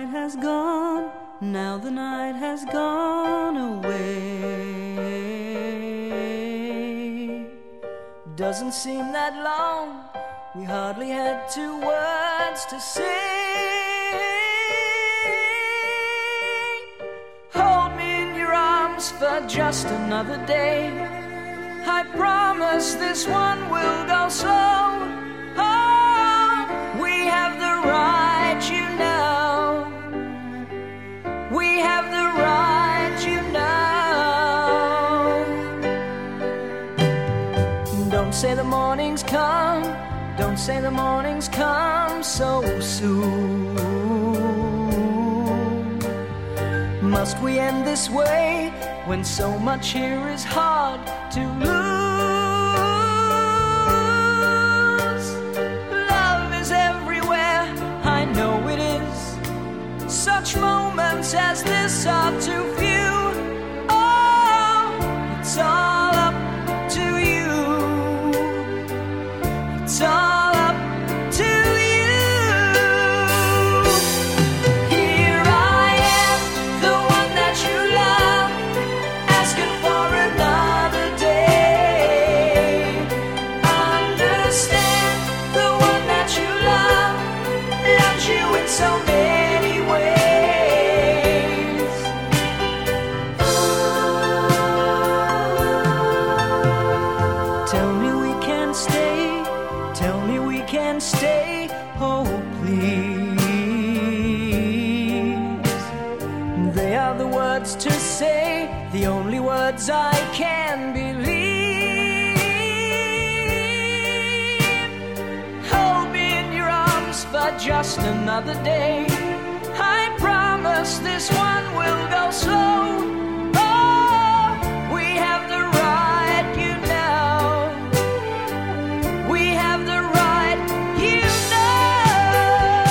has gone, now the night has gone away. Doesn't seem that long, we hardly had 2 words to say. Hold me in your arms for just another day. I promise this one will go slow. Oh, we have the right, you know. We have the right, you know. Don't say the morning's come, don't say the morning's come so soon. Must we end this way when so much here is hard to lose? Love is everywhere, I know it is. Such moments as this are too few. Oh, it's all up to you. It's all up to you. Here I am, the one that you love, asking for another day. Understand, the one that you love loves you in so many ways. Tell me we can stay, tell me we can stay, oh please. They are the words to say, the only words I can believe. Hold me in your arms for just another day. I promise this one will go slow. Oh, we have the right, you know. We have the right, you know.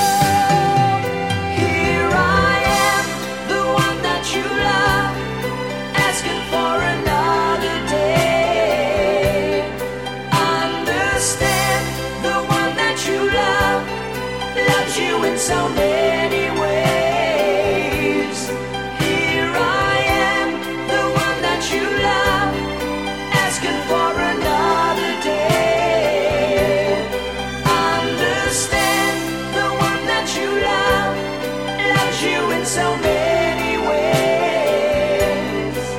Here I am, the one that you love, asking for another day. Understand, the one that you love loves you in so many ways. Here I am, the one that you love, asking for another day. Understand, the one that you love loves you in so many ways.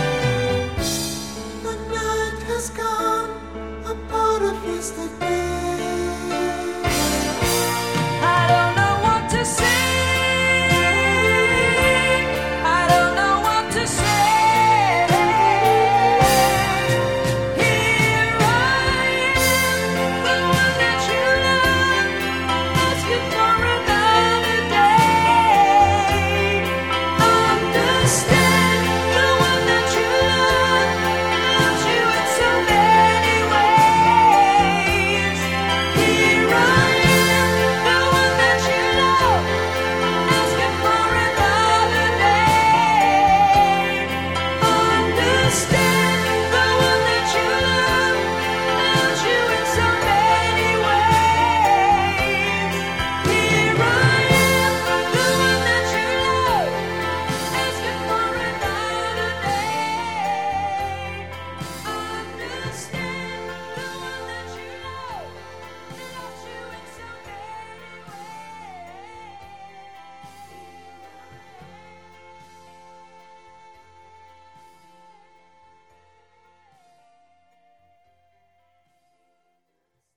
The night has gone, a part of yesterday.